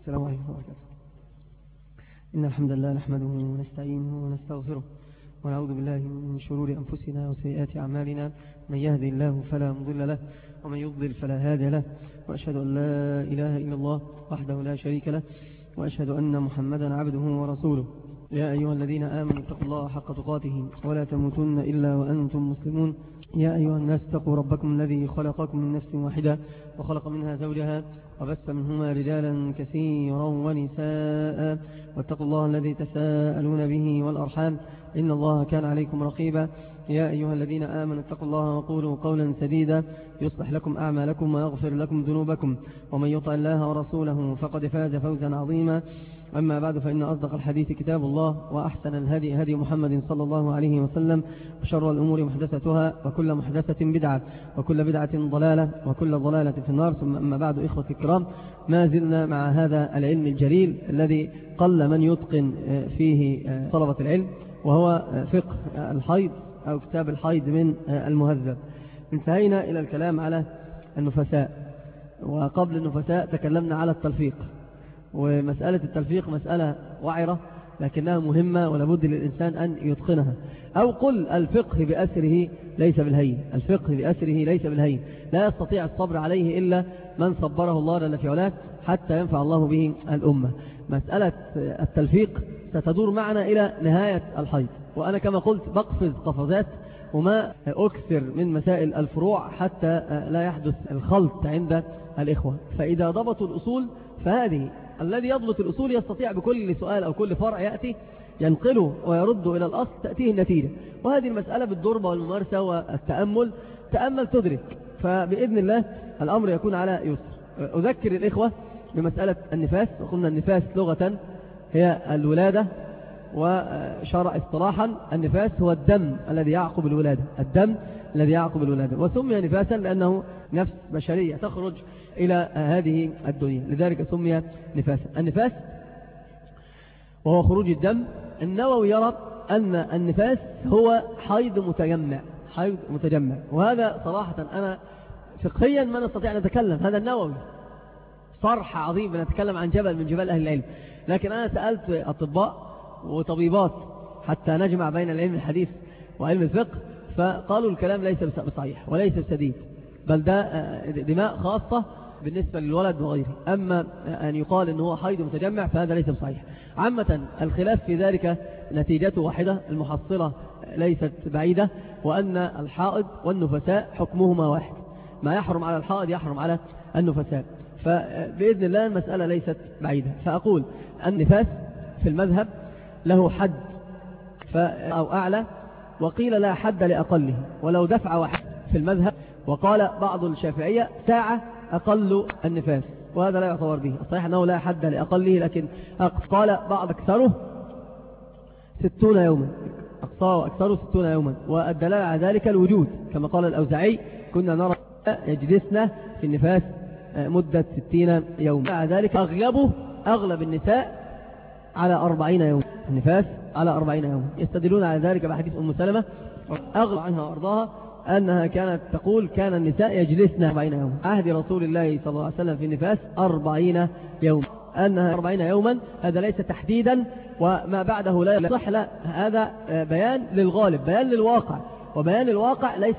السلام عليكم ورحمة الله وبركاته. إن الحمد لله نحمده ونستعينه ونستغفره ونعوذ بالله من شرور أنفسنا وسيئات أعمالنا، من يهدي الله فلا مضل له ومن يضلل فلا هادي له، وأشهد أن لا إله إلا الله وحده لا شريك له، وأشهد أن محمدا عبده ورسوله. يا أيها الذين آمنوا اتقوا الله حق تقاته ولا تموتن إلا وأنتم مسلمون. يا أيها الناس اتقوا ربكم الذي خلقكم من نفس واحدة وخلق منها زوجها وبث منهما رجالا كثيرا ونساء، واتقوا الله الذي تساءلون به والأرحام إن الله كان عليكم رقيبا. يا أيها الذين آمنوا اتقوا الله وقولوا قولا سديدا يصلح لكم أعمالكم ويغفر لكم ذنوبكم، ومن يطع الله ورسوله فقد فاز فوزا عظيما. أما بعد، فإن أصدق الحديث كتاب الله، وأحسن الهدي هدي محمد صلى الله عليه وسلم، وشر الأمور محدثتها، وكل محدثة بدعة، وكل بدعة ضلالة، وكل ضلالة في النار. ثم أما بعد، إخوة الكرام، ما زلنا مع هذا العلم الجليل الذي قل من يتقن فيه طلبة العلم، وهو فقه الحيض أو كتاب الحيض من المهذب. انتهينا إلى الكلام على النفساء، وقبل النفساء تكلمنا على التلفيق، ومسألة التلفيق مسألة وعرة لكنها مهمة ولابد للإنسان أن يتقنها. أو قل الفقه بأسره ليس بالهين، الفقه بأسره ليس بالهين، لا يستطيع الصبر عليه إلا من صبره الله جل في علاه حتى ينفع الله به الأمة. مسألة التلفيق ستدور معنا إلى نهاية الحيض، وأنا كما قلت بقفز قفزات وما أكثر من مسائل الفروع حتى لا يحدث الخلط عند الإخوة. فإذا ضبطوا الأصول فهذه الذي يضبط الأصول يستطيع بكل سؤال أو كل فرع يأتي ينقله ويرد إلى الأصل تأتيه النتيجة. وهذه المسألة بالضربة والممارسة والتأمل، تأمل تدرك، فبإذن الله الأمر يكون على يسر. أذكر الإخوة بمسألة النفاس، وقلنا النفاس لغة هي الولادة، وشرع اصطلاحا النفاس هو الدم الذي يعقب الولادة، الدم الذي يعقب الولادة، وسمي نفاسا لأنه نفس بشرية تخرج إلى هذه الدنيا، لذلك سمي نفاسا. النفاس وهو خروج الدم. النووي يرى أن النفاس هو حيض متجمع، حيض متجمع، وهذا صراحة أنا فقهيا ما نستطيع أن نتكلم، هذا النووي صرح عظيم بنتكلم عن جبل من جبال أهل العلم، لكن أنا سألت أطباء وطبيبات حتى نجمع بين العلم الحديث وعلم الفقه، فقالوا الكلام ليس بصحيح وليس بسديد، بل ده دماء خاصة بالنسبة للولد وغيره. أما أن يقال أنه هو حيض متجمع فهذا ليس بصحيح. عامة الخلاف في ذلك نتيجته واحدة، المحصلة ليست بعيدة، وأن الحائض والنفساء حكمهما واحد، ما يحرم على الحائض يحرم على النفساء، فبإذن الله المسألة ليست بعيدة. فأقول النفاس في المذهب له حد أو أعلى، وقيل لا حد لأقله، ولو دفع واحد في المذهب، وقال بعض الشافعية ساعة أقل النفاس، وهذا لا يعتبر به. الصحيح أنه لا حد لأقله، لكن قال بعض أكثره 60 يوما، أقصاه وأكثره 60 يوما، والدلالة على ذلك الوجود، كما قال الأوزاعي كنا نرى يجلسنا في النفاس مدة 60 يوما. على ذلك أغلب النساء على 40 يوم، النفاس على 40 يوم. يستدلون على ذلك بحديث أم سلمة أغلب عنها وأرضاها أنها كانت تقول كان النساء يجلسن 40 يوم، عهد رسول الله صلى الله عليه وسلم في النفاس 40 يوم، أنها 40 يوما. هذا ليس تحديدا وما بعده لا يصح، لا، هذا بيان للغالب، بيان للواقع، وبيان الواقع ليس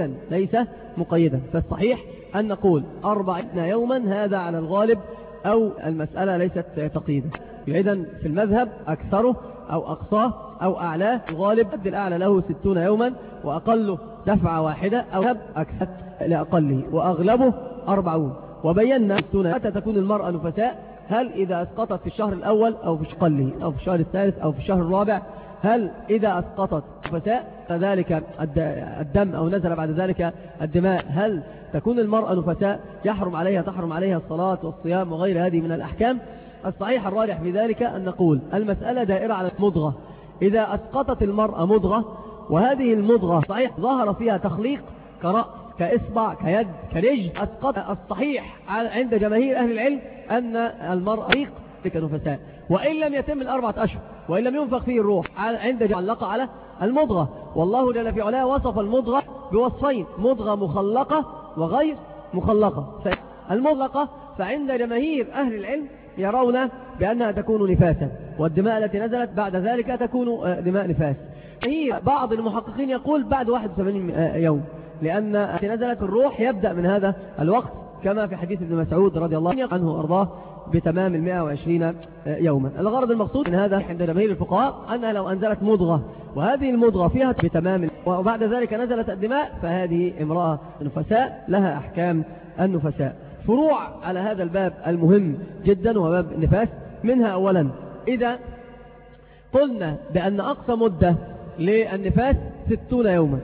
مقيدا. فالصحيح أن نقول 40 يوما هذا على الغالب، أو المسألة ليست تقييدا. إذن في المذهب أكثره أو أقصاه أو أعلاه، الغالب قد الأعلى له 60 يوما، وأقله دفعة واحدة أو أكثر لأقله، وأغلبه 40. وبينا 60 متى تكون المرأة نفساء، هل إذا أسقطت في الشهر الأول أو في قله أو في الشهر الثالث أو في الشهر الرابع، هل إذا أسقطت نفساء فذلك الدم أو نزل بعد ذلك الدماء، هل تكون المرأة نفساء تحرم عليها الصلاة والصيام وغير هذه من الأحكام؟ الصحيح الراجح في ذلك أن نقول المسألة دائرة على المضغة. إذا أسقطت المرأة مضغة، وهذه المضغة صحيح ظهر فيها تخليق كرأس كإصبع كيد كرجل، أسقط. الصحيح عند جماهير أهل العلم أن المرأة نفساء، وإن لم يتم 4 أشهر، وإن لم ينفق فيه الروح، عند علق على المضغة. والله جل في علاه وصف المضغة بوصفين، مضغة مخلقة وغير مخلقة. المطلقة فعند جماهير أهل العلم يرون بأنها تكون نفاسا، والدماء التي نزلت بعد ذلك تكون دماء نفاس. هي بعض المحققين يقول بعد 81 يوم، لأن التي نزلت الروح يبدأ من هذا الوقت، كما في حديث ابن مسعود رضي الله عنه وأرضاه بتمام 120 يوما. الغرض المقصود من هذا عند جماهير الفقهاء أنها لو أنزلت مضغة وهذه المضغة فيها بتمام وبعد ذلك نزلت الدماء فهذه امرأة نفساء لها أحكام النفساء. فروع على هذا الباب المهم جدا وهو باب النفاس. منها أولا إذا قلنا بأن أقصى مدة للنفاس 60 يوما،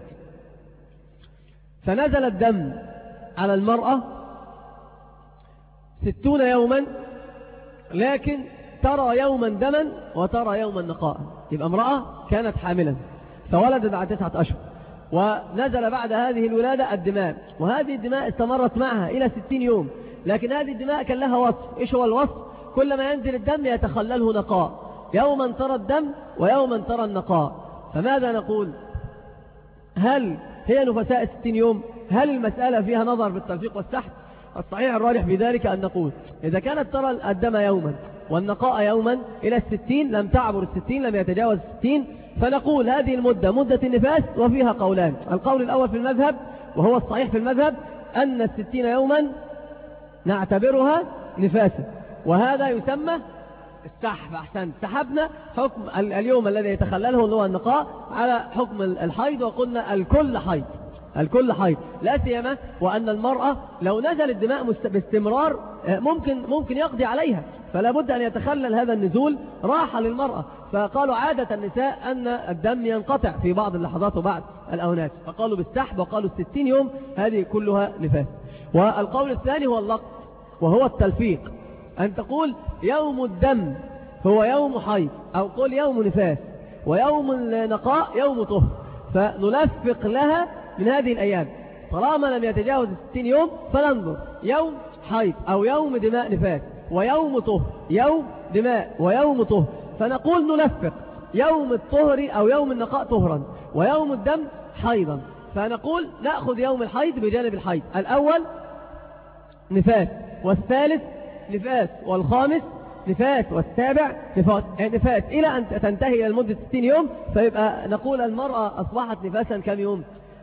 فنزل الدم على المرأة 60 يوما، لكن ترى يوما دما وترى يوما نقاء. يبقى امرأة كانت حاملا فولدت بعد 9 أشهر، ونزل بعد هذه الولادة الدماء، وهذه الدماء استمرت معها إلى 60 يوم، لكن هذه الدماء كان لها وصف. إيش هو الوصف؟ كل ما ينزل الدم يتخلله نقاء، يوما ترى الدم ويوما ترى النقاء. فماذا نقول؟ هل هي نفساء 60 يوم؟ هل المسألة فيها نظر بالتلفيق والسحب؟ الصحيح الراجح في ذلك أن نقول إذا كانت ترى الدم يوما والنقاء يوما إلى 60 لم تعبر 60، لم يتجاوز 60، فنقول هذه المدة مدة النفاس. وفيها قولان. القول الأول في المذهب وهو الصحيح في المذهب أن 60 يوما نعتبرها نفاسا، وهذا يسمى السحب. أحسن، سحبنا حكم اليوم الذي يتخلله اللي هو النقاء على حكم الحيض، وقلنا الكل حيض، الكل حيض، لا سيما وأن المرأة لو نزل الدماء باستمرار ممكن يقضي عليها، فلا بد أن يتخلل هذا النزول راحة للمرأة. فقالوا عادة النساء أن الدم ينقطع في بعض اللحظات وبعض الأونات، فقالوا بالسحب، وقالوا 60 يوم هذه كلها نفاس. والقول الثاني هو اللقط وهو التلفيق، أن تقول يوم الدم هو يوم حيض، أو قول يوم نفاس، ويوم النقاء يوم طهر، فنلفق لها من هذه الأيام طالما لم يتجاوز 60 يوم، فننظر يوم حيض أو يوم دماء نفاس ويوم طهر، يوم دماء ويوم طهر، فنقول نلفق يوم الطهر أو يوم النقاء طهرا ويوم الدم حيضا، فنقول نأخذ يوم الحيض بجانب الحيض، الأول نفاس والثالث نفاس والخامس نفاس والسابع نفاس إلى أن تنتهي إلى المدة 60 يوم، فيبقى نقول المرأة أصبحت نفاسا كم يوم؟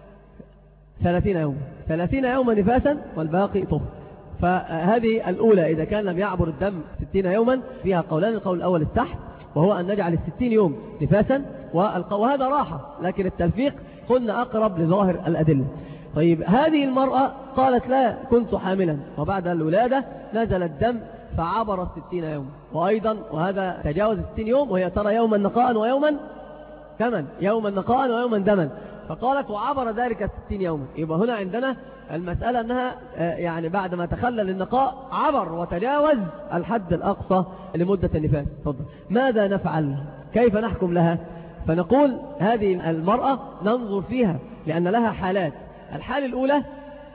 30 يوم، 30 يوما نفاسا والباقي طهر. فهذه الأولى إذا كان لم يعبر الدم 60 يوما فيها قولان. القول الأول السحب وهو أن نجعل 60 يوم نفاسا، وهذا راحة، لكن التلفيق قلنا أقرب لظاهر الأدلة. طيب هذه المرأة قالت لا كنت حاملا، وبعد الولادة نزل الدم فعبر 60 يوم، وأيضا وهذا تجاوز 60 يوم، وهي ترى يوما نقاء ويوما دما، يوما نقاء ويوما دما، فقالت وعبر ذلك 60 يوما. يبقى هنا عندنا المسألة أنها يعني بعد ما تخلل النقاء عبر وتجاوز الحد الأقصى لمدة النفاس. تفضل. ماذا نفعل؟ كيف نحكم لها؟ فنقول هذه المرأة ننظر فيها لأن لها حالات. الحالة الأولى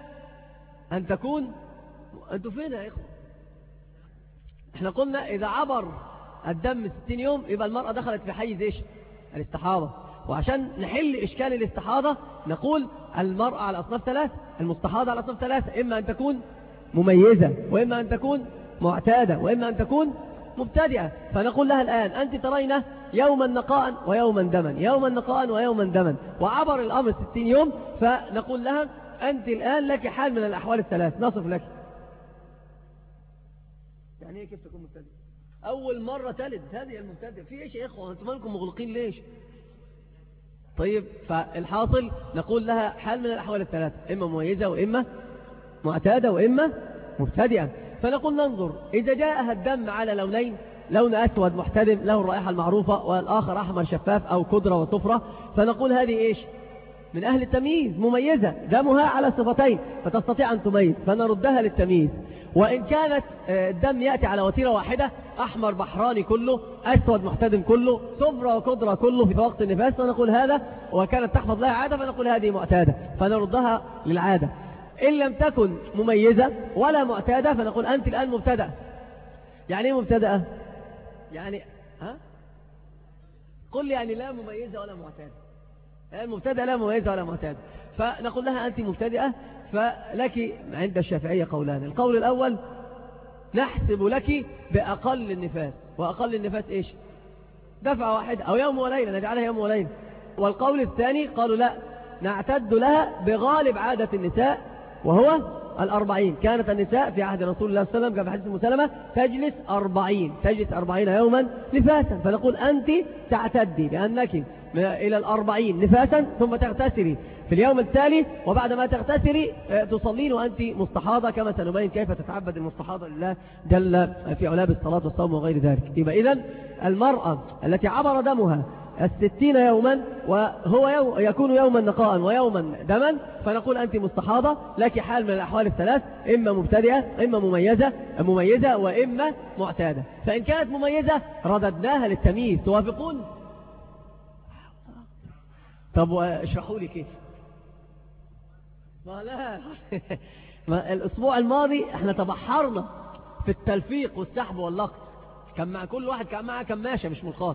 أن تكون، أنتوا فين يا إخوة؟ احنا قلنا إذا عبر الدم 60 يوم يبقى المرأة دخلت في حيز إيش؟ الاستحاضة. وعشان نحل إشكال الاستحاضة نقول المرأة على أصناف 3، المستحاضة على أصناف 3، إما أن تكون مميزة، وإما أن تكون معتادة، وإما أن تكون مبتدئة. فنقول لها الآن أنت ترين يوما نقاء ويوما دما، يوما نقاء ويوما دما، وعبر الأمر 60 يوم، فنقول لها أنت الآن لك حال من الأحوال الثلاث، نصف لك. يعني كيف تكون مبتدئة؟ أول مرة تلد، هذه المبتدئة. في إيش يا إخوة؟ أنتم مالكم مغلقين ليش؟ طيب فالحاصل نقول لها حال من الأحوال الثلاثة، إما مميزة وإما معتادة وإما مبتدئة. فنقول ننظر إذا جاءها الدم على لونين، لون أسود محتدم له الرائحة المعروفة، والآخر أحمر شفاف أو كدرة وصفرة، فنقول هذه إيش؟ من أهل التمييز، مميزة، دمها على صفتين فتستطيع أن تميز، فنردها للتمييز. وإن كانت الدم يأتي على وتيرة واحدة، أحمر بحراني كله، أسود محتدم كله، صفرة وكدرة كله في وقت النفاس، فنقول هذا، وكانت تحفظ لها عادة فنقول هذه معتادة، فنردها للعادة. إن لم تكن مميزة ولا معتادة فنقول أنت الآن مبتدأ. يعني إيه مبتدأ؟ يعني قل يعني لا مميزة ولا معتادة، المبتدأ لا مميزة ولا معتادة، فنقول لها أنت مبتدئة. فلك عند الشافعية قولان. القول الأول نحسب لك بأقل النفاس. وأقل النفاس إيش؟ دفع واحد أو يوم وليلة، نجعلها يوم وليلة. والقول الثاني قالوا لا، نعتد لها بغالب عادة النساء وهو 40. كانت النساء في عهد رسول الله صلى الله عليه وسلم كما في حديث مسلمة تجلس 40 يوما نفاسا، فنقول أنت تعتدي بأنك إلى 40 نفاسا ثم تغتسلي في اليوم التالي، وبعد ما تغتسلي تصلين وأنت مستحاضة، كما سنبين كيف تتعبد المستحاضة لله جل في علاه بالصلاة والصوم وغير ذلك. يبقى إذن المرأة التي عبر دمها 60 يوما وهو يكون يوما نقاء ويوما دما، فنقول أنت مستحاضة، لك حال من الأحوال الثلاث، إما مبتدئة، إما مميزة، وإما معتادة. فإن كانت مميزة رددناها للتمييز. توافقون؟ طب اشرحوا لي كيف. ما الأسبوع الماضي احنا تبحرنا في التلفيق والسحب واللقط، كان مع كل واحد كان معه كماشة مش ملقاط.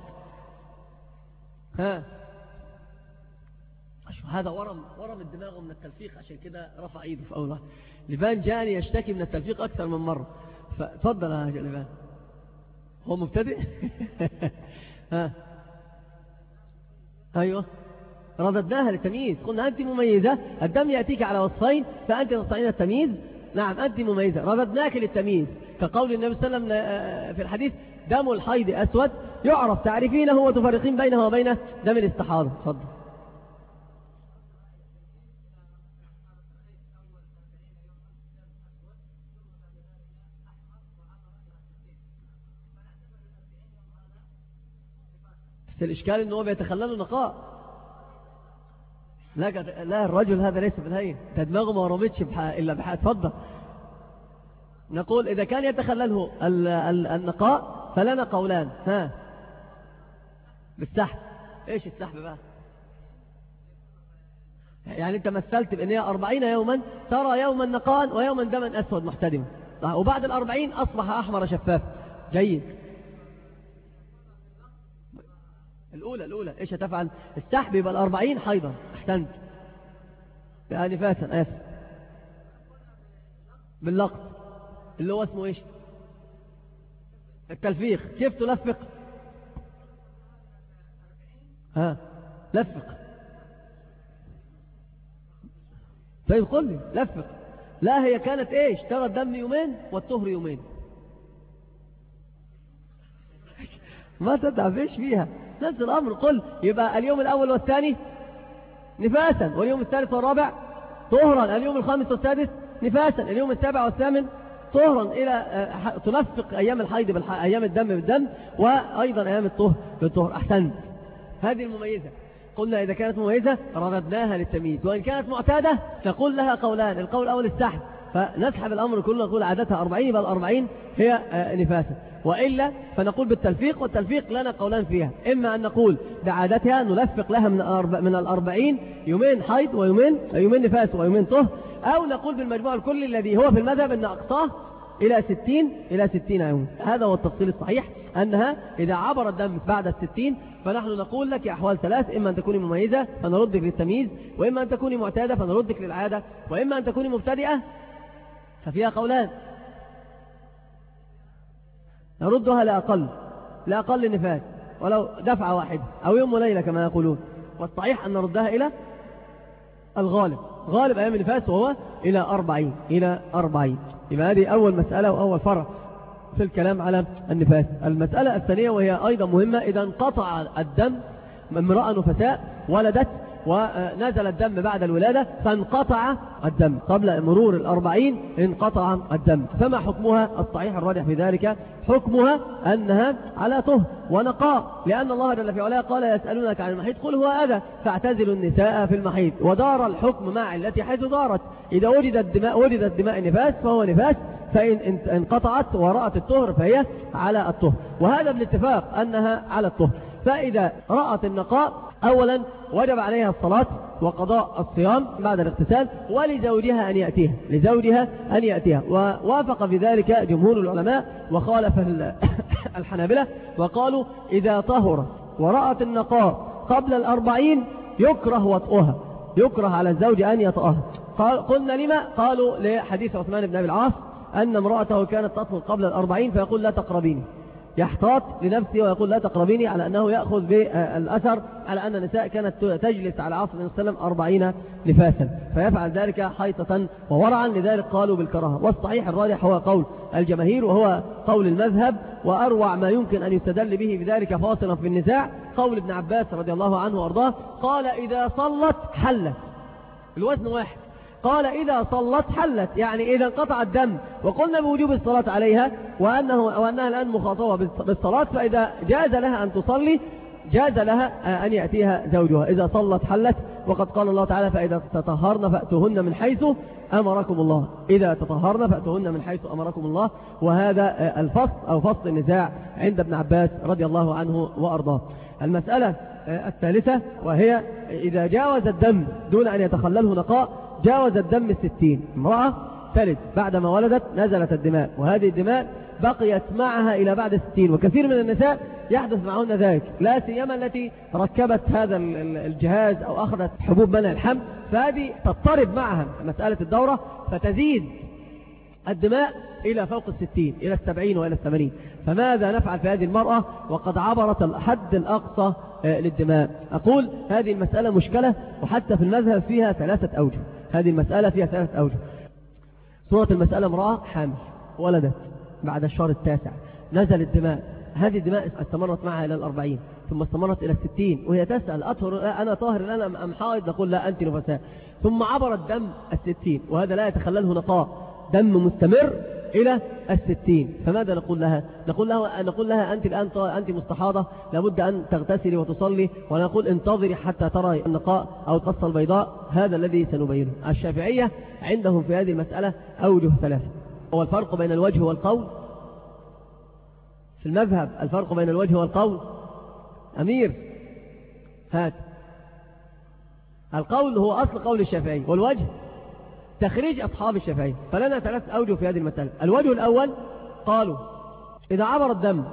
هذا ورم الدماغ من التلفيق، عشان كده رفع ايده في اول واحد. لبان جاني يشتكي من التلفيق اكثر من مرة، فتفضل يا لبان. هو مبتدئ. ايوه، رددناها للتمييز، قلنا أنت مميزة، الدم يأتيك على وصفين فأنت تستطيعين التمييز. نعم أنت مميزة، رددناك للتمييز، كقول النبي صلى الله عليه وسلم في الحديث: دم الحيض أسود يعرف تعرفينه وتفرقين بينه وبين دم الاستحاضة. تفضل. بس الإشكال أنه بيتخلل نقاء. لا الرجل هذا ليس بالهين، دماغه ما رمتش إلا بحق. تفضل. نقول إذا كان يتخلله النقاء فلنا قولان. بالسحب. إيش السحب بقى؟ يعني أنت مثلت بأن هي 40 يوما ترى يوما نقاء ويوما دما أسود محتدما، وبعد 40 أصبح أحمر شفاف. جيد. الأولى إيش هتفعل؟ السحب يبقى 40 حيضا. أحسنت. يعني نفاسا. آسف. باللقط اللي هو اسمه إيش؟ التلفيق. كيف تلفق؟ لفق. طيب قل لي لفق. لا هي كانت إيش؟ ترى الدم يومين والطهر يومين. ما تدعب إيش فيها؟ نفس الأمر. قل يبقى اليوم الأول والثاني نفاسا، واليوم الثالث والرابع طهرا، اليوم الخامس والسادس نفاسا، اليوم السابع والثامن طهرا، إلى تلفق أيام الحيض أيام الدم بالدم، وأيضا أيام الطهر بالطهر. أحسنت. هذه المميزة. قلنا إذا كانت مميزة رددناها للتمييز، وإن كانت معتادة نقول لها قولان. القول الأول السحب، فنسحب الأمر كله، نقول عادتها 40 يبقى 40 هي نفاسا، وإلا فنقول بالتلفيق. والتلفيق لنا قولان فيها، إما أن نقول بعادتها نلفق لها من 40 يومين حيض ويومين نفاس ويومين طهر، أو نقول بالمجموع الكلي الذي هو في المذهب أن أقصاه إلى 60 يوم. هذا هو التفصيل الصحيح، أنها إذا عبر الدم بعد 60 فنحن نقول لك أحوال ثلاث: إما أن تكوني مميزة فنردك للتمييز، وإما أن تكوني معتادة فنردك للعادة، وإما أن تكوني مبتدئة ففيها قولان، نردها لأقل نفاس ولو دفعة واحدة أو يوم وليلة كما يقولون. والصحيح أن نردها إلى غالب أيام النفاس، وهو إلى 40. يبقى هذه أول مسألة وأول فرع في الكلام على النفاس. المسألة الثانية وهي أيضا مهمة: إذا انقطع الدم، امرأة نفساء ولدت ونزل الدم بعد الولادة فانقطع الدم قبل مرور 40، انقطع الدم، فما حكمها؟ الصحيح الراجح في ذلك حكمها أنها على طهر ونقاء، لأن الله جل في علاه قال: يسألونك عن المحيض قل هو أذى فاعتزلوا النساء في المحيض. ودار الحكم مع علتي حيث دارت. إذا وجدت دماء نفاس فهو نفاس، فإن انقطعت ورأت الطهر فهي على الطهر، وهذا بالاتفاق أنها على الطهر. فإذا رأت النقاء أولا وجب عليها الصلاة وقضاء الصيام بعد الاغتسال، ولزوجها أن يأتيها. ووافق في ذلك جمهور العلماء، وخالف الحنابلة وقالوا: إذا طهرت ورأت النقاء قبل 40 يكره وطئها، يكره على الزوج أن يطأها. قلنا لما؟ قالوا لحديث عثمان بن أبي العاص أن امرأته كانت تطهر قبل 40 فيقول لا تقربيني، يحتاط لنفسه ويقول لا تقربيني، على أنه يأخذ بالأثر على أن النساء كانت تجلس على عصر النبي صلى الله عليه وسلم 40 نفاسا، فيفعل ذلك حيطة وورعا، لذلك قالوا بالكراهة. والصحيح الراجح هو قول الجماهير وهو قول المذهب، وأروع ما يمكن أن يستدل به بذلك فاصلا في النزاع قول ابن عباس رضي الله عنه وأرضاه، قال إذا صلت حلت، الوزن واحد، قال إذا صلت حلت، يعني إذا انقطع الدم وقلنا بوجوب الصلاة عليها وأنها الآن مخاطبة بالصلاة، فإذا جاز لها أن تصلي جاز لها أن يأتيها زوجها إذا صلت حلت. وقد قال الله تعالى فإذا تطهرن فأتوهن من حيث أمركم الله، إذا تطهرن فأتوهن من حيث أمركم الله. وهذا الفصل أو فصل النزاع عند ابن عباس رضي الله عنه وأرضاه. المسألة الثالثة وهي إذا جاوز الدم دون أن يتخلله نقاء، جاوز الدم 60، امرأة تلد بعدما ولدت نزلت الدماء، وهذه الدماء بقيت معها إلى بعد 60، وكثير من النساء يحدث معهن ذلك، لا سيما التي ركبت هذا الجهاز أو أخذت حبوب منع الحمل، فهذه تضطرب معها مسألة الدورة فتزيد الدماء إلى فوق 60 إلى 70 وإلى 80. فماذا نفعل في هذه المرأة وقد عبرت الحد الأقصى للدماء؟ أقول هذه المسألة مشكلة، وحتى في المذهب فيها 3 أوجه. هذه المسألة فيها 3 أوجه. صورة المسألة امرأة حامل ولدت بعد الشهر 9 نزل الدماء، هذه الدماء استمرت معها إلى 40 ثم استمرت إلى 60 وهي تسأل أطهر أنا طاهر الآن أم حائض؟ نقول لا أنت نفساء. ثم عبر الدم 60 وهذا لا يتخلله نقاء، دم مستمر إلى 60. فماذا نقول لها؟ نقول لها أنت الآن أنت مستحاضة لابد أن تغتسلي وتصلي، ونقول انتظري حتى ترى النقاء أو القصة البيضاء. هذا الذي سنبينه. الشافعية عندهم في هذه المسألة أوجه 3. هو الفرق بين الوجه والقول في المذهب، الفرق بين الوجه والقول أمير هات. القول هو أصل قول الشافعي، والوجه تخريج أصحاب الشافعي. فلنا 3 أوجه في هذه المسألة. الوجه الأول قالوا إذا عبر الدم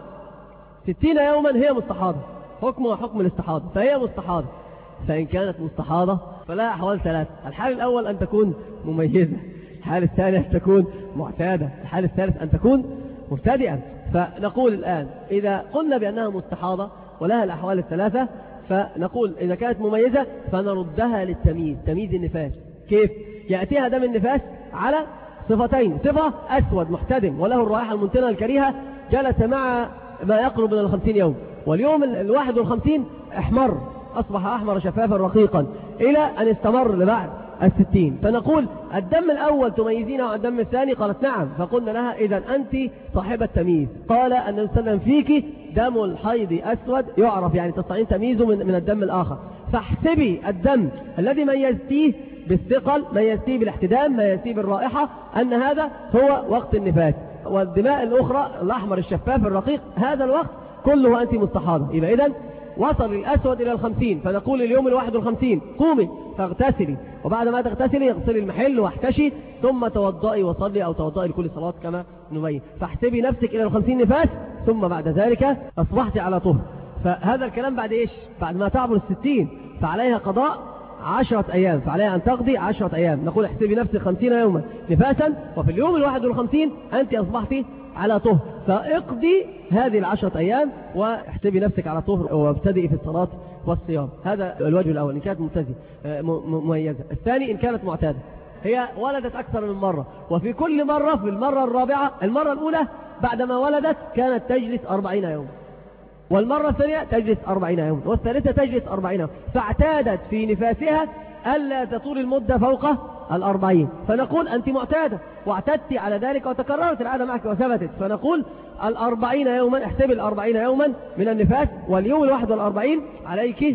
60 يوما هي مستحاضة، حكمها حكم الاستحاضة، فهي مستحاضة. فإن كانت مستحاضة فلا أحوال 3. الحال الأول أن تكون مميزة، الحال الثاني أن تكون معتادة، الحال الثالث أن تكون مبتدئة. فنقول الآن إذا قلنا بأنها مستحاضة ولها الأحوال 3، فنقول إذا كانت مميزة فنردها للتمييز، تمييز النفاس. كيف؟ يأتيها دم النفاس على صفتين، صفة أسود محتدم وله الرائحة المنتنة الكريهة جلس مع ما يقرب من 50 يوم، واليوم 51 احمر، أصبح أحمر شفافا رقيقا إلى أن استمر لبعد 60. فنقول الدم الأول تميزينه عن الدم الثاني؟ قالت نعم. فقلنا لها إذن أنت صاحبة تمييز. قال النبي صلى الله عليه وسلم فيك دم الحيض أسود يعرف، يعني تستطيعين تمييزه من الدم الآخر، فاحسبي الدم الذي ميزتيه بالثقل، ميزتيه بالاحتدام، ميزتيه بالرائحة، أن هذا هو وقت النفاس. والدماء الأخرى الأحمر الشفاف الرقيق هذا الوقت كله أنت مستحاضة. يبقى إذن وصل الأسود إلى 50، فنقول اليوم 51 قومي فاغتسلي، وبعد ما تغتسلي اغسلي المحل واحتشي ثم توضئي وصلي أو توضئي لكل صلاة كما نبين. فاحسبي نفسك إلى 50 نفاس ثم بعد ذلك أصبحت على طهر. فهذا الكلام بعد إيش؟ بعد ما تعبر 60، فعليها قضاء 10 أيام، فعليها أن تقضي 10 أيام. نقول احسبي نفسك 50 يوما نفاسا، وفي اليوم 51 أنت أصبحت على طهر، فاقضي هذه 10 أيام واحسبي نفسك على طهر وابتدئي في الصلاة والصيام. هذا الوجه الأول إن كانت مميزة. الثاني إن كانت معتادة، هي ولدت أكثر من مرة، وفي كل مرة في المرة الرابعة، المرة الأولى بعدما ولدت كانت تجلس 40 يوم، والمرة الثانية تجلس 40 يوم، والثالثة تجلس 40 يوم، فاعتادت في نفاسها ألا تطول المدة فوق 40. فنقول أنت معتادة واعتدت على ذلك وتكررت العادة معك وثبتت، فنقول 40 يوما، احسب 40 يوما من النفاس، واليوم 41 عليك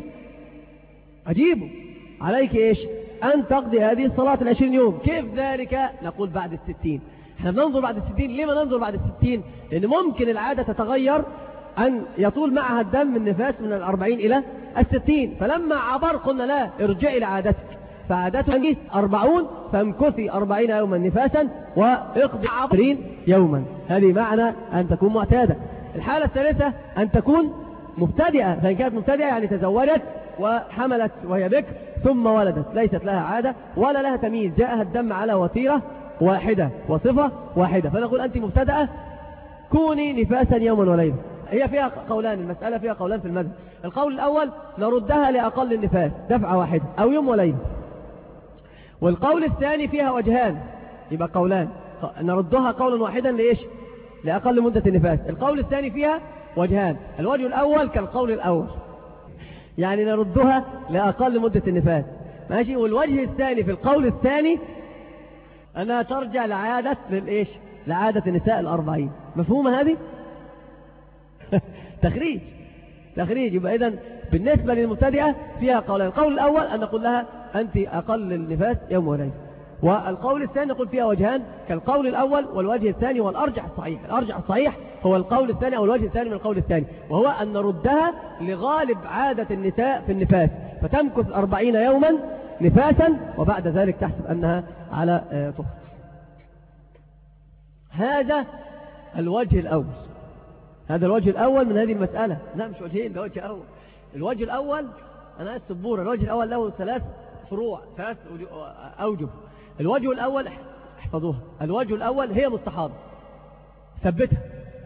أجيبه عليك إيش؟ أن تقضي هذه الصلاة 20 يوم. كيف ذلك؟ نقول بعد 60. احنا بننظر بعد 60. ليه ما ننظر بعد 60؟ لأن ممكن العادة تتغير أن يطول معها الدم النفاس من 40 إلى 60. فلما عبر قلنا لا، ارجعي لعادتك، فعادتك 40 فامكثي 40 يوما نفاسا واقضي 20 يوما. هذه معنى أن تكون معتادة. الحالة الثالثة أن تكون مبتدئة، فإن كانت مبتدئة يعني تزوجت وحملت وهي بكر ثم ولدت، ليست لها عادة ولا لها تمييز، جاءها الدم على وتيرة واحدة وصفة واحدة، فنقول أنت مبتدأة كوني نفاسا يوما وليلة. هي فيها قولان، المسألة فيها قولان في المذهب. القول الأول نردها لأقل النفاس دفعة واحدة أو يوم وليلة، والقول الثاني فيها وجهان، يبقى قولان نردها قولا واحدا لإيش؟ لأقل مدة النفاس. القول الثاني فيها وجهان، الوجه الأول كالقول الأول، يعني نردها لأقل مدة النفاس، ماشي. والوجه الثاني في القول الثاني أنها ترجع لعادة للإيش؟ لعادة النساء 40. مفهومة هذه؟ تخريج. يبقى إذن بالنسبة للمبتدئة فيها قولان، القول الأول أن نقول لها أنت أقل النفاس يوم وليلة، والقول الثاني نقول فيها وجهان كالقول الأول، والوجه الثاني والأرجح الصحيح. الأرجح الصحيح هو القول الثاني أو الوجه الثاني من القول الثاني، وهو أن نردها لغالب عادة النساء في النفاس، فتمكث 40 يوما نفاسا وبعد ذلك تحسب أنها على طهر. هذا الوجه الأول، هذا الوجه الأول من هذه المسألة. لا مش وجهين، ده وجه أول. الوجه الأول أنا السبورة، الوجه الأول له 3 فروع، 3 أوجه. الوجه الأول احفظوها، الوجه الأول هي مستحاضة، ثبتها،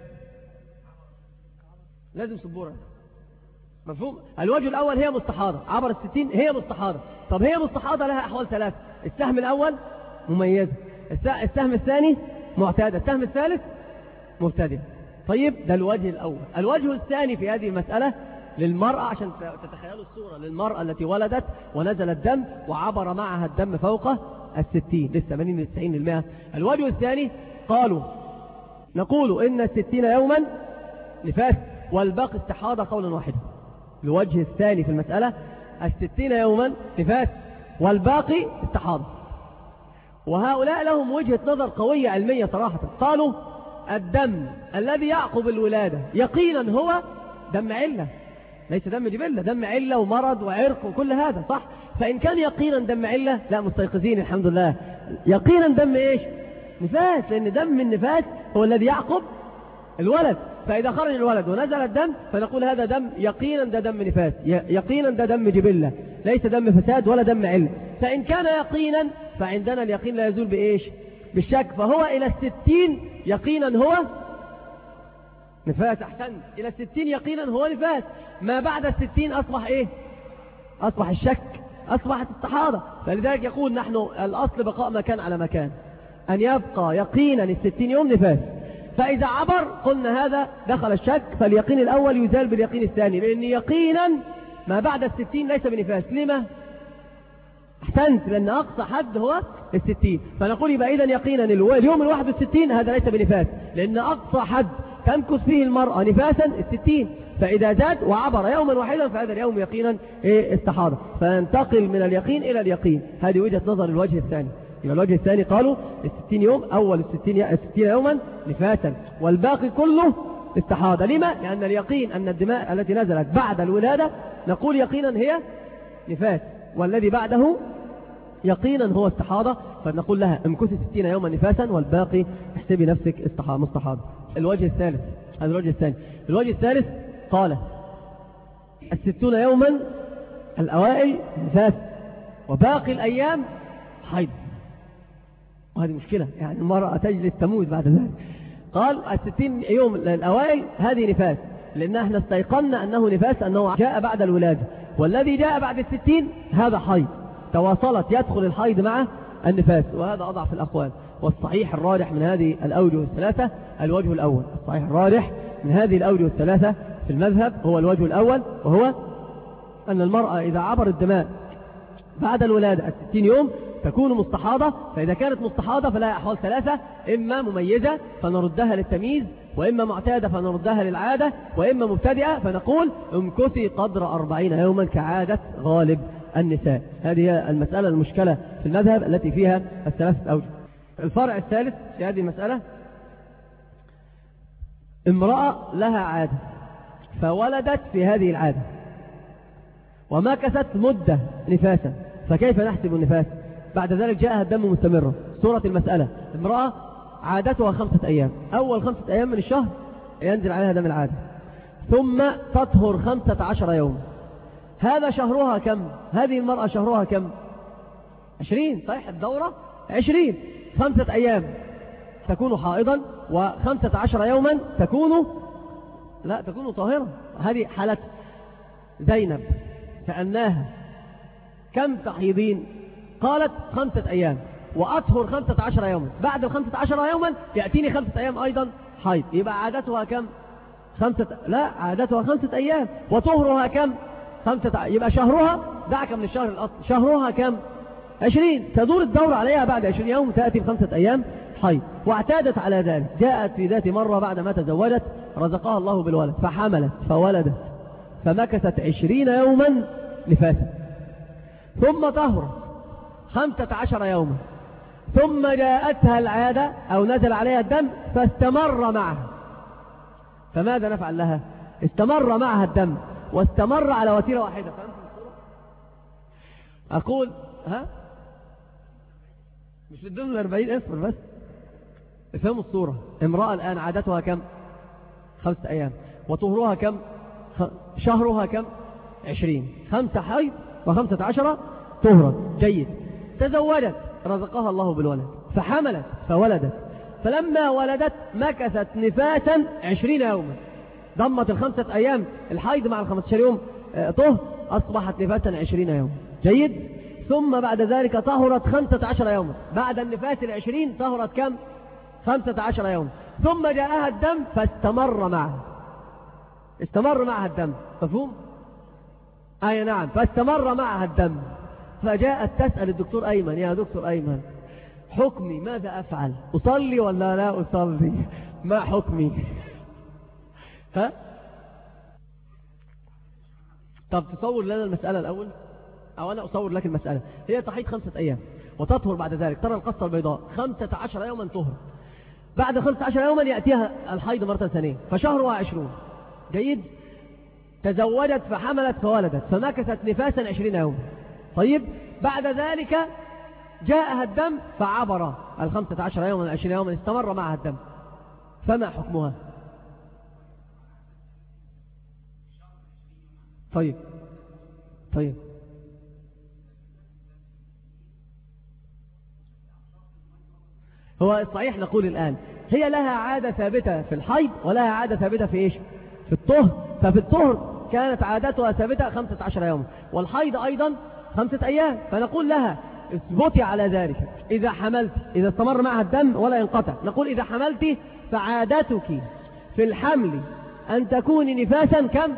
لازم سبورة، مفهوم؟ الوجه الأول هي مستحاضة، عبر 60 هي مستحاضة. طب هي مستحاضة لها أحوال 3، السهم الأول مميزة، السهم الثاني معتادة، السهم الثالث مبتدئ. طيب ده الوجه الأول. الوجه الثاني في هذه المسألة للمرأة، عشان تتخيلوا الصورة، للمرأة التي ولدت ونزل الدم وعبر معها الدم فوق 60 لسه 80 90%. الوجه الثاني قالوا نقول إن 60 يوما نفاس والباقي استحاضة قولا واحدا. الوجه الثاني في المسألة 60 يوما نفاس والباقي استحاضة. وهؤلاء لهم وجهة نظر قوية علمية صراحة، قالوا الدم الذي يعقب الولادة يقينا هو دم علة، ليس دم جبلة، دم علة ومرض وعرق وكل هذا، صح؟ فإن كان يقينا دم علة، لا مستيقظين الحمد لله، يقينا دم إيش؟ نفاس، لأن دم النفاس هو الذي يعقب الولد. فإذا خرج الولد ونزل الدم فنقول هذا دم يقينا، ده دم نفاس، يقينا ده دم جبلة، ليس دم فساد ولا دم علة. فإن كان يقينا فعندنا اليقين لا يزول بإيش؟ بالشك، فهو إلى 60 يقينا هو نفاس. أحسن، إلى 60 يقينا هو نفاس. ما بعد 60 أصبح إيه؟ أصبح الشك، أصبحت استحاضة. فلذلك يقول نحن الأصل بقاء مكان على مكان، أن يبقى يقينا 60 يوم نفاس. فإذا عبر قلنا هذا دخل الشك، فاليقين الأول يزال باليقين الثاني، لأن يقينا ما بعد 60 ليس بنفاس. لما؟ أحسنت، لأن أقصى حد هو 60. فنقول يبقى إذن يقينا اليوم 61 هذا ليس بنفاس، لأن أقصى حد تمكث فيه المرأة نفاسا 60. فإذا زاد وعبر يوما واحدا فهذا اليوم يقينا استحاضة، فننتقل من اليقين إلى اليقين. هذه وجهة نظر الوجه الثاني. يبقى الوجه الثاني قالوا 60 يوم، أول 60 يوما نفاسا والباقي كله استحاضة. لما؟ لأن اليقين أن الدماء التي نزلت بعد الولادة نقول يقينا هي نفاس، والذي بعده يقينا هو استحاضة، فنقول لها امكثي 60 يوما نفاسا والباقي احسبي نفسك مستحاضة. الوجه الثالث، هذا الوجه الثاني. الوجه الثالث قال 60 يوما الأوائل نفاس وباقي الأيام حيض. وهذه مشكلة، يعني المرأة تجلس تموت بعد ذلك. قال 60 يوم الأوائل هذه نفاس، لأن احنا استيقنا أنه نفاس، أنه جاء بعد الولادة، والذي جاء بعد 60 هذا حيض، تواصلت يدخل الحيض مع النفاس، وهذا أضعف الأقوال. والصحيح الراجح من هذه الأوجه الثلاثة الوجه الأول. الصحيح الراجح من هذه الأوجه الثلاثة في المذهب هو الوجه الأول، وهو أن المرأة إذا عبر الدماء بعد الولادة 60 يوم تكون مستحاضة. فإذا كانت مستحاضة فلها أحوال 3، إما مميزة فنردها للتمييز، وإما معتادة فنردها للعادة، وإما مبتدئة فنقول امكثي قدر 40 يوما كعادة غالب النساء. هذه هي المسألة المشكلة في المذهب التي فيها الثلاثة أوجه. الفرع الثالث في هذه المسألة امرأة لها عادة فولدت في هذه العادة ومكثت مدة نفاسا، فكيف نحسب النفاس؟ بعد ذلك جاءها الدم مستمرا. صورة المسألة امرأة عادتها 5 أيام، أول 5 أيام من الشهر ينزل عليها دم العادة، ثم تطهر 15 يوم. هذا شهرها كم؟ هذه المرأة شهرها كم؟ 20، صحيح الدورة 20. 5 أيام تكون حائضا، و15 يوما تكون طاهرة. هذه حالة زينب سألناها كم تحيضين؟ قالت 5 أيام، وأطهر 15 يوما. بعد 15 يوما يأتيني 5 أيام أيضا حيض. يبقى عادتها كم؟ عادتها 5 أيام، وطهرها كم؟ 5. يبقى شهرها، دعك من الشهر الأصل، شهرها كم؟ 20. تدور الدورة عليها بعد 20 يوم تأتي ب5 أيام حيض، واعتادت على ذلك. جاءت في ذات مرة بعد ما تزوجت رزقها الله بالولد، فحملت فولدت، فمكثت 20 يوما نفاسا، ثم طهرت 15 يوما، ثم جاءتها العادة أو نزل عليها الدم فاستمر معها. فماذا نفعل لها؟ استمر معها الدم واستمر على وتيرة واحدة. فهمتم الصورة؟ أقول مش من ضمن 40 اصبر بس افهموا الصورة. امرأة الآن عادتها كم؟ 5 أيام، وطهرها كم؟ شهرها كم؟ 20. 5 حيض و15 طهرا. جيد. تزوجت رزقها الله بالولد، فحملت فولدت، فلما ولدت مكثت نفاسا 20 يوما. ضمت 5 أيام الحيض مع 15 يوم طهر، أصبحت نفاسا 20 يوما. جيد. ثم بعد ذلك طهرت 15 يوما. بعد النفاس 20 طهرت كم؟ 15 يوما. ثم جاءها الدم فاستمر معها. استمر معها الدم. مفهوم؟ أي نعم. فاستمر معها الدم. فجاءت تسأل الدكتور أيمن: يا دكتور أيمن، حكمي ماذا أفعل؟ أصلي ولا لا أصلي؟ ما حكمي؟ طب تصور لنا المسألة الأول، أو أنا أصور لك المسألة. هي تحيض 5 أيام وتطهر بعد ذلك، ترى القصة البيضاء 15 يوما طهر. بعد 15 يوما يأتيها الحيض مرة ثانية، فشهرها 20. جيد. تزوجت فحملت فولدت، فمكثت نفاسا 20 يوما. طيب. بعد ذلك جاءها الدم فعبر 15 يوما 20 يوما، استمر معها الدم. فما حكمها؟ طيب هو الصحيح نقول الآن هي لها عادة ثابتة في الحيض ولها عادة ثابتة في إيش؟ في الطهر. ففي الطهر كانت عادتها ثابتة 15 يوما، والحيض أيضا 5 أيام. فنقول لها اثبتي على ذلك. إذا حملت، إذا استمر معها الدم ولا ينقطع، نقول إذا حملت فعادتك في الحمل أن تكوني نفاسا كم؟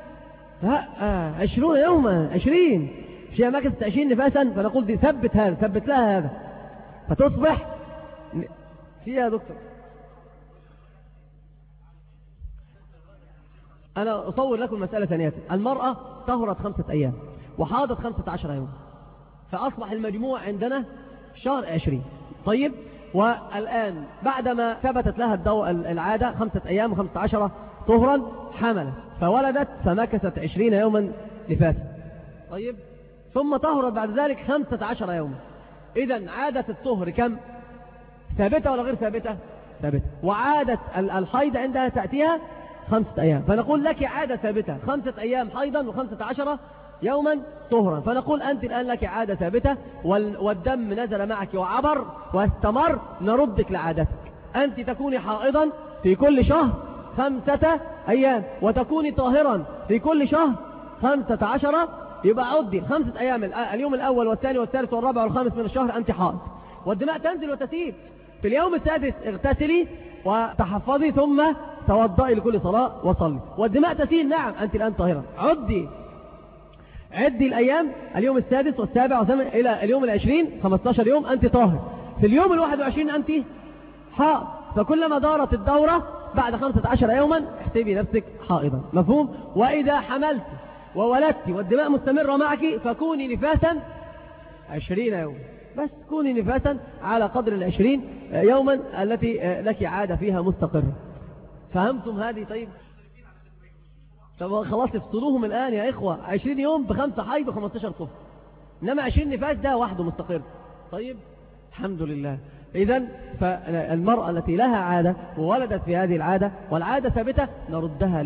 20 يوما. 20 شيء مكثت 20 نفاسا. فنقول دي ثبت هذا، ثبت لها هذا، فتصبح فيها. دكتور أنا أصور لكم مسألة ثانية. المرأة طهرت 5 أيام وحاضت 15 يوم، فأصبح المجموع عندنا شهر 20. طيب. والآن بعدما ثبتت لها العادة 5 أيام و15 طهرا، حملت فولدت، فمكثت 20 يوما نفاسا. طيب. ثم طهرت بعد ذلك 15 يوما. إذن عادة الطهر كم؟ ثابتة ولا غير ثابتة؟ ثابتة. وعادة الحيض عندها تأتيها 5 أيام. فنقول لك عادة ثابتة 5 أيام حيضا و15 يوما طهرا. فنقول أنت الآن لك عادة ثابتة، والدم نزل معك وعبر واستمر، نردك لعادتك. أنت تكوني حائضا في كل شهر 5 أيام، وتكوني طاهرا في كل شهر 15. يبقى عدي 5 أيام، اليوم الأول والثاني والثالث والرابع والخامس من الشهر أنت حائض، والدماء تنزل وتسيل. في اليوم السادس اغتسلي وتحفظي، ثم توضئي لكل صلاة وصلي، والدماء تسيل. نعم أنت الآن طاهرة. عدي الأيام، اليوم السادس والسابع والثامن إلى اليوم 20، 15 يوم أنت طاهر. في اليوم 21 أنت حائض. فكلما دارت الدورة بعد 15 يوما احسبي نفسك حائضا. مفهوم؟ وإذا حملت وولدت والدماء مستمرة معك فكوني نفاسا 20 يوم بس. كوني نفاسا على قدر 20 يوما التي لك عادة فيها مستقرة. فهمتم هذه؟ طيب. طب خلاص افصلوهم الآن يا إخوة. 20 يوم ب5 حيض و15 طهر، إنما 20 نفاس ده وحده مستقر. طيب. الحمد لله. إذن فالمرأة التي لها عادة وولدت في هذه العادة والعادة ثابتة، نردها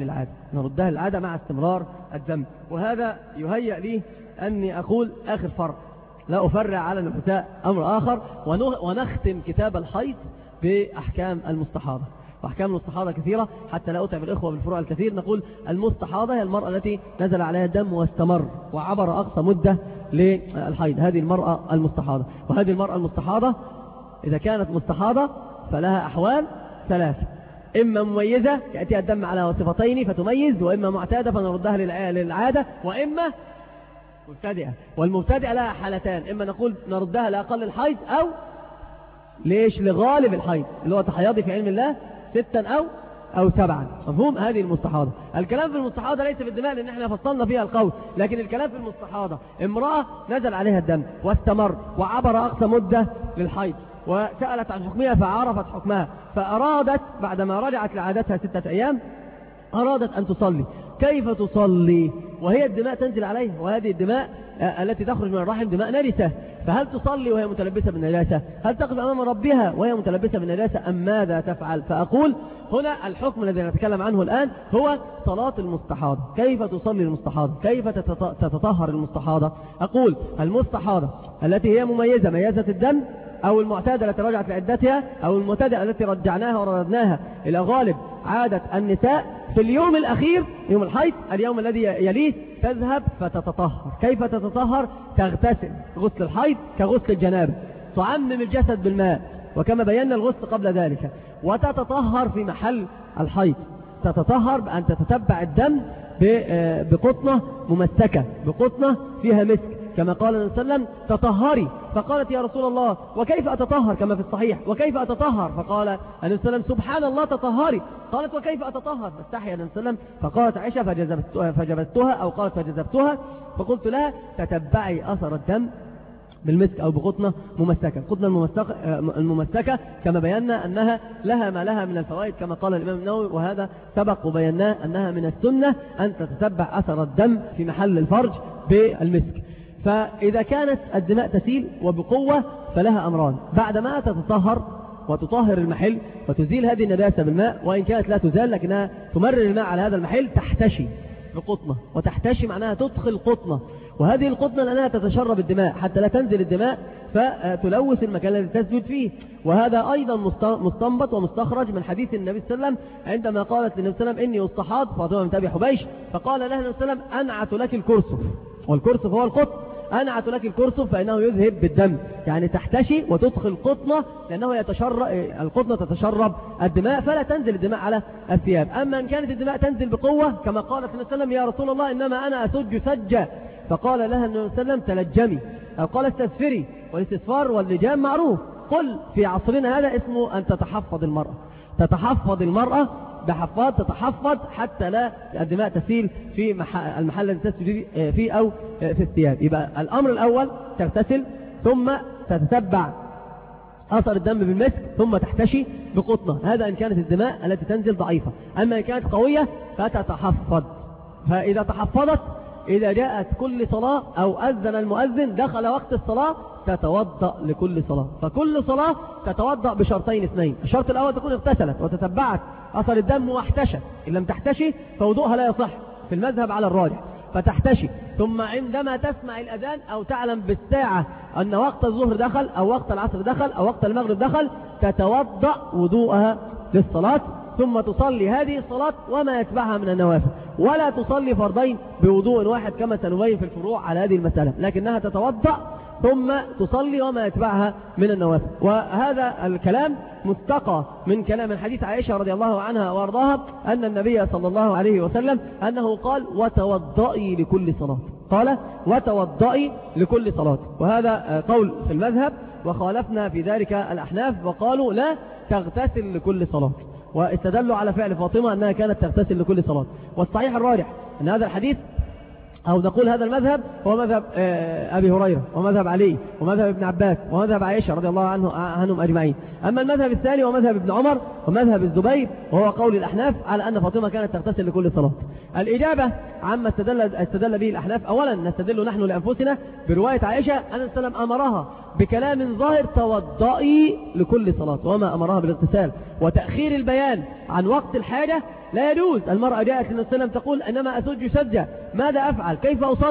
للعادة مع استمرار الدم. وهذا يهيأ لي أني أقول آخر فرق لا أفرع على النساء أمر آخر، ونختم كتاب الحيض بأحكام المستحاضة. وأحكام المستحاضة كثيرة حتى لا أتعب الإخوة بالفروع الكثير. نقول المستحاضة هي المرأة التي نزل عليها الدم واستمر وعبر أقصى مدة للحيض، هذه المرأة المستحاضة. وهذه المرأة المستحاضة إذا كانت مستحاضة فلها أحوال ثلاثة: إما مميزة يأتيها الدم على صفتين فتميز، وإما معتادة فنردها للعادة، وإما مبتدئة. والمبتدئة لها حالتان: إما نقول نردها لأقل الحيض، أو لغالب الحيض اللي هو تحيضي في علم الله 6 أو 7. مفهوم؟ هذه المستحاضة. الكلام في المستحاضة ليس في الدماء لأن احنا فصلنا فيها القول، لكن الكلام في المستحاضة امرأة نزل عليها الدم واستمر وعبر أقصى مدة للحيض، وسألت عن حكمها فعرفت حكمها، فأرادت بعدما رجعت لعادتها 6 أيام أرادت أن تصلي. كيف تصلي وهي الدماء تنزل عليها؟ وهذه الدماء التي تخرج من الرحم دماء نجسة، فهل تصلي وهي متلبسة بالنجاسة؟ هل تقف أمام ربها وهي متلبسة بالنجاسة أم ماذا تفعل؟ فأقول هنا الحكم الذي نتكلم عنه الآن هو صلاة المستحاضة. كيف تصلي المستحاضة؟ كيف تتطهر المستحاضة؟ أقول المستحاضة التي هي مميزة ميزة الدم، أو المعتادة التي رجعت لعدتها، أو المبتدئة التي رجعناها ورددناها إلى غالب عادة النساء، في اليوم الأخير يوم الحيض اليوم الذي يليه تذهب فتتطهر. كيف تتطهر؟ تغتسل غسل الحيض كغسل الجنابة، تعمم الجسد بالماء وكما بينا الغسل قبل ذلك، وتتطهر في محل الحيض. تتطهر بأن تتتبع الدم بقطنة ممسكة، بقطنة فيها مسك، كما قال النبي صلى الله عليه وسلم: تطهري. فقالت: يا رسول الله وكيف أتطهر؟ كما في الصحيح: وكيف أتطهر؟ فقال النبي صلى الله عليه وسلم: سبحان الله تطهري. قالت: وكيف أتطهر؟ فاستحيا النبي صلى الله عليه وسلم، فقالت عائشة: فجبستها، أو قالت فجذبتها، فقلت لها: تتبعي أثر الدم بالمسك أو بقطنة ممسكة. القطنة الممسكة كما بينا أنها لها ما لها من الفوائد كما قال الإمام النووي، وهذا سبق وبيناه أنها من السنة أن تتتبع أثر الدم في محل الفرج بالمسك. فإذا كانت الدماء تسيل وبقوة فلها أمران: بعدما تتطهر وتطهر المحل وتزيل هذه النجاسة بالماء، وإن كانت لا تزال لكنها تمرر الماء على هذا المحل، تحتشي بقطنة. وتحتشي معناها تدخل قطنة، وهذه القطنة لأنها تتشرب الدماء حتى لا تنزل الدماء فتلوث المكان الذي تسجد فيه. وهذا أيضا مستنبط ومستخرج من حديث النبي صلى الله عليه وسلم عندما قالت للنبي صلى الله عليه وسلم: إني أستحاض، فاطمة بنت أبي حبيش، فقال لها النبي صلى الله عليه وسلم: أنعت لك الكرسف. والكرسف هو القطن. أنعت لك الكرسف فإنه يذهب بالدم، يعني تحتشي وتدخل قطنة، لأنه القطنة تتشرب الدماء فلا تنزل الدماء على الثياب. أما إن كانت الدماء تنزل بقوة كما قالت النبي صلى الله عليه وسلم: يا رسول الله إنما أنا أسج سجة، فقال لها النبي صلى الله عليه وسلم: تلجمي، أو قال استسفري. والاستسفار واللجام معروف. قل في عصرنا هذا اسمه أن تتحفظ المرأة. تتحفظ المرأة بحفاظ، تتحفظ حتى لا الدماء تسيل في المحل الذي تسجد فيه أو في الثياب. يبقى الأمر الأول تغتسل، ثم تتتبع أثر الدم بالمسك، ثم تحتشي بقطنة. هذا إن كانت الدماء التي تنزل ضعيفة. أما إن كانت قوية فتتحفظ. فإذا تحفظت، إذا جاءت كل صلاة أو أذن المؤذن دخل وقت الصلاة تتوضأ لكل صلاة. فكل صلاة تتوضأ بشرطين اثنين: الشرط الأول تكون اغتسلت وتتبعت أثر الدم واحتشت. إن لم تحتشي فوضوءها لا يصح في المذهب على الراجح، فتحتشي. ثم عندما تسمع الأذان أو تعلم بالساعة أن وقت الظهر دخل أو وقت العصر دخل أو وقت المغرب دخل، تتوضأ وضوءها للصلاة، ثم تصلي هذه الصلاة وما يتبعها من النوافل. ولا تصلي فرضين بوضوء واحد كما سنبين في الفروع على هذه المسألة، لكنها تتوضأ ثم تصلي وما يتبعها من النوافل. وهذا الكلام مستقى من كلام الحديث عائشة رضي الله عنها وارضاها أن النبي صلى الله عليه وسلم أنه قال: وتوضئي لكل صلاة. قال: وتوضئي لكل صلاة. وهذا قول في المذهب، وخالفنا في ذلك الأحناف وقالوا لا تغتسل لكل صلاة، واستدلوا على فعل فاطمة أنها كانت تغتسل لكل صلاة. والصحيح الراجح أن هذا الحديث، أو نقول هذا المذهب هو مذهب أبي هريرة ومذهب علي ومذهب ابن عباس ومذهب عائشة رضي الله عنهم أجمعين. أما المذهب الثاني ومذهب ابن عمر ومذهب الزبير، وهو قول الأحناف على أن فاطمة كانت تغتسل لكل صلاة. الإجابة عما استدل به الأحناف: أولا نستدل نحن لأنفسنا برواية عائشة أن السلام أمرها بكلام ظاهر: توضئي لكل صلاة، وما أمرها بالاغتسال. وتأخير البيان عن وقت الحاجة لا يجوز. المرأة جاءت للنبي صلى الله عليه وسلم تقول: إنما أسج سجة، ماذا أفعل؟ كيف أصلي؟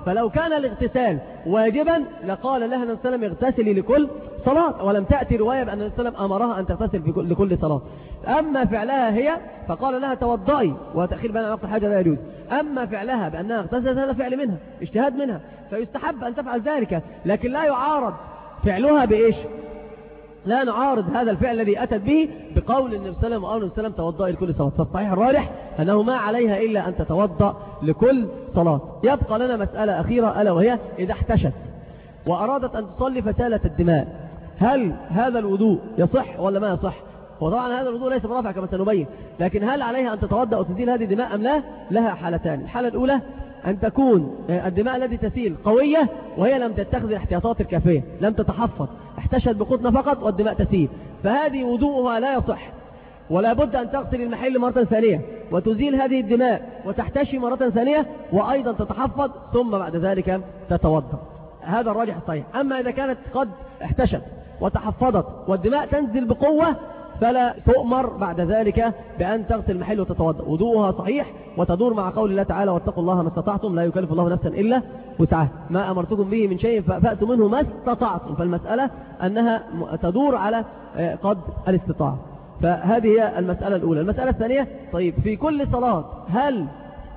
فلو كان الاغتسال واجبا لقال لها النبي صلى الله عليه وسلم اغتسلي لكل صلاة، ولم تأتي رواية بأن النبي صلى الله عليه وسلم أمرها أن تغتسل لكل صلاة. أما فعلها هي فقال لها توضئي، وتأخير بين وقت الحاجة لا يجوز. أما فعلها بأنها اغتسلت هذا فعل منها، اجتهاد منها، فيستحب أن تفعل ذلك، لكن لا يعارض فعلها بإيش؟ لا نعارض هذا الفعل الذي أتت به بقول النبي صلى الله عليه وسلم وقول النبي صلى الله عليه وسلم توضئي لكل صلاة. فالصحيح الراجح أنه ما عليها إلا أن تتوضأ لكل صلاة. يبقى لنا مسألة أخيرة ألا وهي إذا احتشت وأرادت أن تصلي فسالت الدماء، هل هذا الوضوء يصح ولا ما يصح؟ وطبعا هذا الوضوء ليس برافع كما سنبين، لكن هل عليها أن تتوضأ وتزيل هذه الدماء أم لا؟ لها حالتان. الحالة الأولى أن تكون الدماء التي تسيل قوية وهي لم تتخذ الاحتياطات الكافية، لم تتحفظ، احتشت بقطن فقط والدماء تسيل، فهذه وضوءها لا يصح، ولا بد أن تغسل المحل مرة ثانية وتزيل هذه الدماء وتحتشي مرة ثانية وأيضا تتحفظ ثم بعد ذلك تتوضأ. هذا الراجح الصحيح. أما إذا كانت قد احتشت وتحفظت والدماء تنزل بقوة فلا تؤمر بعد ذلك بأن تغسل المحل وتتوضأ، وضوءها صحيح وتدور مع قول الله تعالى واتقوا الله ما استطعتم، لا يكلف الله نفسا إلا وسعها، ما أمرتكم به من شيء فأتوا منه ما استطعتم، فالمسألة أنها تدور على قدر الاستطاعة. فهذه هي المسألة الأولى. المسألة الثانية، طيب في كل صلاة هل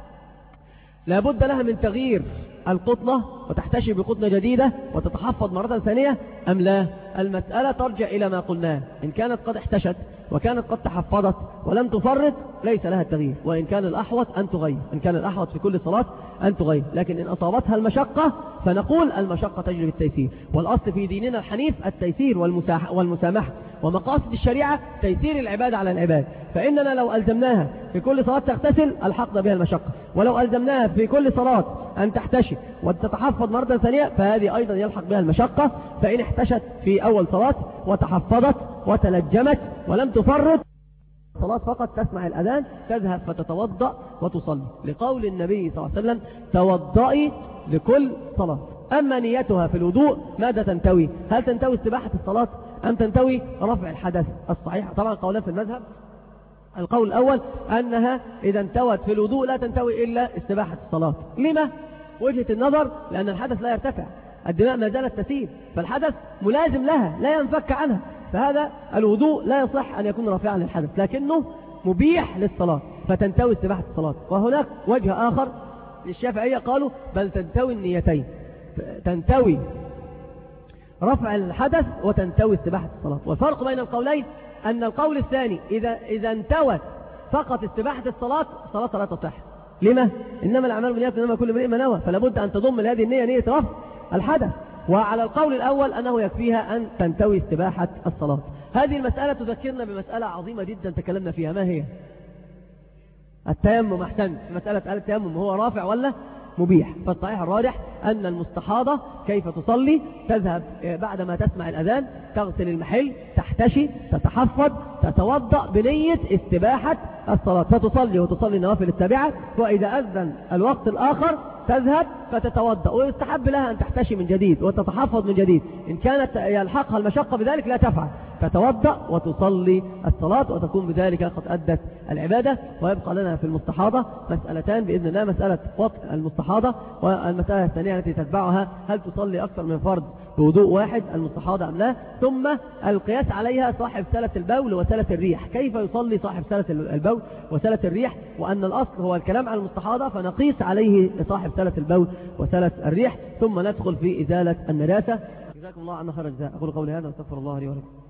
لابد لها من تغيير القطنة وتحتشي بقطنة جديدة وتتحفظ مرة ثانية أم لا؟ المسألة ترجع إلى ما قلناه، إن كانت قد احتشت وكانت قد تحفظت ولم تفرط ليس لها التغيير، وإن كان الأحوط أن تغير، إن كان الأحوط في كل صلاة أن تغير، لكن إن أصابتها المشقة فنقول المشقة تجري بالتيسير، والأصل في ديننا الحنيف التيسير والمسامحة، ومقاصد الشريعة تيسير العبادة على العباد، فإننا لو ألزمناها في كل صلاة تغتسل ألحقنا بها المشقة، ولو ألزمناها في كل صلاة أن تحتشي وتتحفظ مرة ثانية فهذه أيضا يلحق بها المشقة. فإن احتشت في أول صلاة وتحفظت وتلجمت ولم تفرط صلاة فقط تسمع الأذان تذهب فتتوضأ وتصلي، لقول النبي صلى الله عليه وسلم توضئي لكل صلاة. أما نيتها في الوضوء ماذا تنتوي؟ هل تنتوي استباحة الصلاة أم تنتوي رفع الحدث؟ الصحيح طبعا قولان في المذهب، القول الأول أنها إذا انتوت في الوضوء لا تنتوي إلا استباحة الصلاة. لما؟ وجهة النظر لأن الحدث لا يرتفع، الدماء ما زالت تسيل، فالحدث ملازم لها لا ينفك عنها، فهذا الوضوء لا يصح أن يكون رافعا للحدث لكنه مبيح للصلاة فتنتوي استباحة الصلاة. وهناك وجه آخر للشافعية قالوا بل تنتوي النيتين، تنتوي رفع الحدث وتنتوي استباحة الصلاة. والفرق بين القولين أن القول الثاني إذا انتوت فقط استباحة الصلاة لا تصح. لما؟ إنما الأعمال بالنيات إنما كل امرئ ما نوى، فلا بد أن تضم لهذه النية نية رفع الحدث. وعلى القول الأول أنه يكفيها أن تنتوي استباحة الصلاة. هذه المسألة تذكرنا بمسألة عظيمة جدا تكلمنا فيها، ما هي؟ التيمم. أحسنت، مسألة التيمم هو رافع ولا مبيح؟ فالصحيح الراجح أن المستحاضة كيف تصلي؟ تذهب بعدما تسمع الأذان تغسل المحل، تحتشي، تتحفظ، تتوضأ بنية استباحة الصلاة، فتصلي وتصلي النوافل التابعة، وإذا أذن الوقت الآخر تذهب فتتوضأ، ويستحب لها أن تحتشي من جديد وتتحفظ من جديد، إن كانت يلحقها المشقة بذلك لا تفعل، تتوضأ وتصلي الصلاة وتكون بذلك قد أدت العبادة. ويبقى لنا في المستحاضة مسألتان بإذن الله، مسألة وطء المستحاضة، والمسألة الثانية التي تتبعها هل تصلي أكثر من فرض بوضوء واحد المستحاضة أم لا، ثم القياس عليها صاحب سلس البول وسلس الريح، كيف يصلي صاحب سلس البول وسلس الريح، وأن الأصل هو الكلام عن المستحاضة فنقيس عليه صاحب سلس البول وسلس الريح، ثم ندخل في إزالة النجاسة. جزاكم الله عنا خير الجزاء. أقول قولي هذا واستغفر الله لي ولكم.